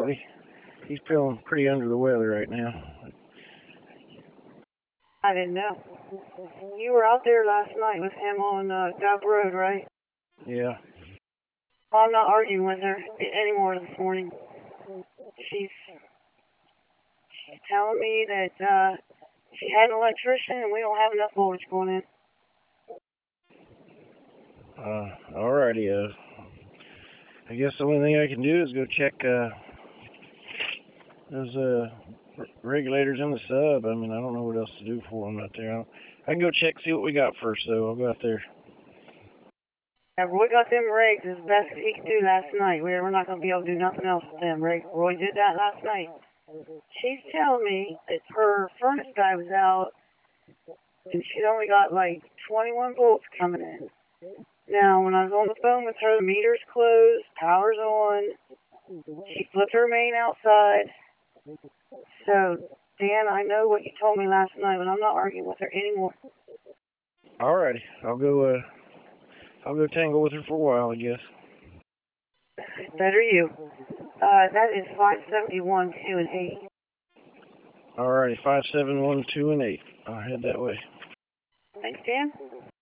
apparently he's feeling pretty under the weather right now. I didn't know. You were out there last night with him on Dove Road, right? Yeah. Well, I'm not arguing with her anymore this morning. She's telling me that she had an electrician and we don't have enough voltage going in. Alrighty. I guess the only thing I can do is go check those regulators in the sub. I mean, I don't know what else to do for them out there. I can go check, see what we got first, though. I'll go out there. Yeah, Roy got them rigs as best he could do last night. We're not going to be able to do nothing else with them rigs. Roy did that last night. She's telling me that her furnace guy was out and she's only got like 21 volts coming in. Now, when I was on the phone with her, the meter's closed, power's on. She flipped her main outside. So, Dan, I know what you told me last night, but I'm not arguing with her anymore. Alrighty. I'll go tangle with her for a while, I guess. Better you. That is 571, 2 and 8. Alrighty, 5, 7, 1, 2, and 8. I'll head that way. Thanks, Dan.